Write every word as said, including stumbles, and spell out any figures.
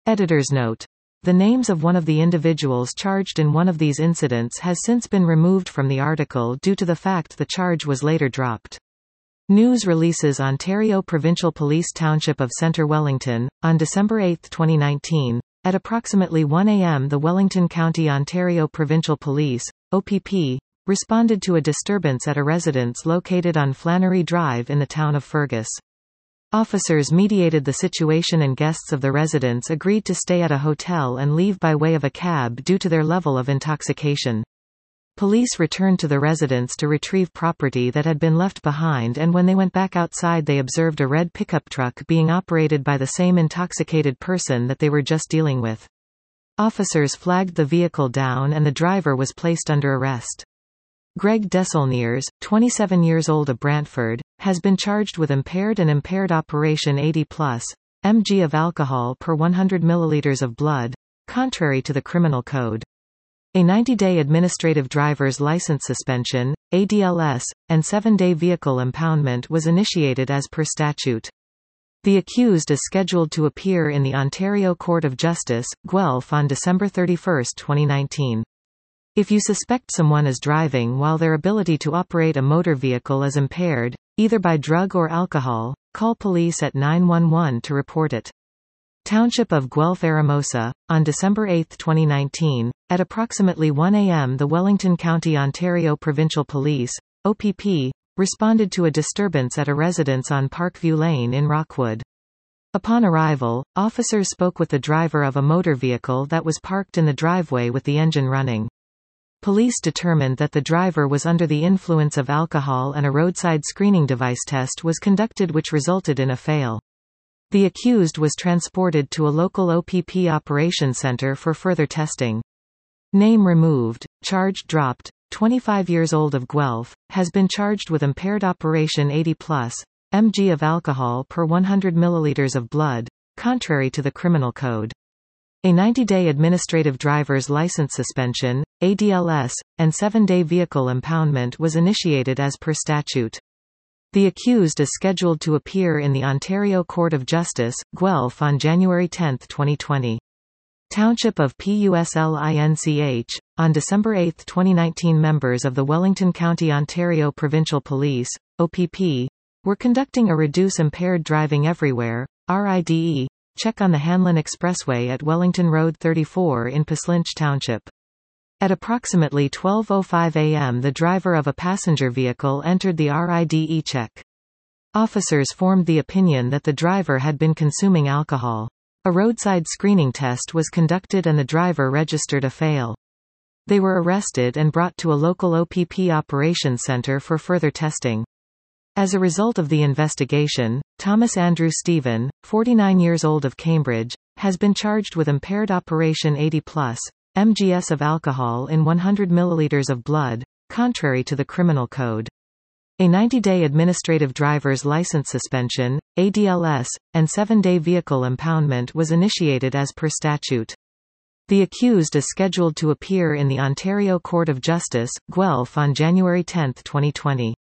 Editor's note. The names of one of the individuals charged in one of these incidents has since been removed from the article due to the fact the charge was later dropped. News releases Ontario Provincial Police Township of Centre Wellington, on December eighth twenty nineteen. At approximately one A M the Wellington County Ontario Provincial Police, O P P, responded to a disturbance at a residence located on Flannery Drive in the town of Fergus. Officers mediated the situation and guests of the residence agreed to stay at a hotel and leave by way of a cab due to their level of intoxication. Police returned to the residence to retrieve property that had been left behind, and when they went back outside they observed a red pickup truck being operated by the same intoxicated person that they were just dealing with. Officers flagged the vehicle down and the driver was placed under arrest. Greg Desaulniers, twenty-seven years old of Brantford, has been charged with impaired and impaired operation eighty plus milligrams of alcohol per one hundred milliliters of blood, contrary to the criminal code. A ninety-day administrative driver's license suspension, A D L S, and seven-day vehicle impoundment was initiated as per statute. The accused is scheduled to appear in the Ontario Court of Justice, Guelph on December thirty-first twenty nineteen. If you suspect someone is driving while their ability to operate a motor vehicle is impaired, either by drug or alcohol, call police at nine one one to report it. Township of Guelph-Eramosa, on December eighth twenty nineteen, at approximately one A M the Wellington County Ontario Provincial Police, O P P, responded to a disturbance at a residence on Parkview Lane in Rockwood. Upon arrival, officers spoke with the driver of a motor vehicle that was parked in the driveway with the engine running. Police determined that the driver was under the influence of alcohol and a roadside screening device test was conducted which resulted in a fail. The accused was transported to a local O P P operations center for further testing. Name removed, charge dropped. twenty-five years old of Guelph, has been charged with impaired operation eighty plus milligrams of alcohol per one hundred milliliters of blood, contrary to the criminal code. A ninety-day administrative driver's license suspension, A D L S, and seven-day vehicle impoundment was initiated as per statute. The accused is scheduled to appear in the Ontario Court of Justice, Guelph on January tenth twenty twenty. Township of Puslinch, on December eighth twenty nineteen. Members of the Wellington County Ontario Provincial Police, O P P, were conducting a Reduce Impaired Driving Everywhere, R I D E, check on the Hanlon Expressway at Wellington Road thirty-four in Puslinch Township. At approximately twelve oh five A M the driver of a passenger vehicle entered the R I D E check. Officers formed the opinion that the driver had been consuming alcohol. A roadside screening test was conducted and the driver registered a fail. They were arrested and brought to a local O P P operations center for further testing. As a result of the investigation, Thomas Andrew Stephen, forty-nine years old of Cambridge, has been charged with impaired operation eighty plus milligrams of alcohol in one hundred milliliters of blood, contrary to the criminal code. A ninety-day administrative driver's license suspension, A D L S, and seven-day vehicle impoundment was initiated as per statute. The accused is scheduled to appear in the Ontario Court of Justice, Guelph on January tenth twenty twenty.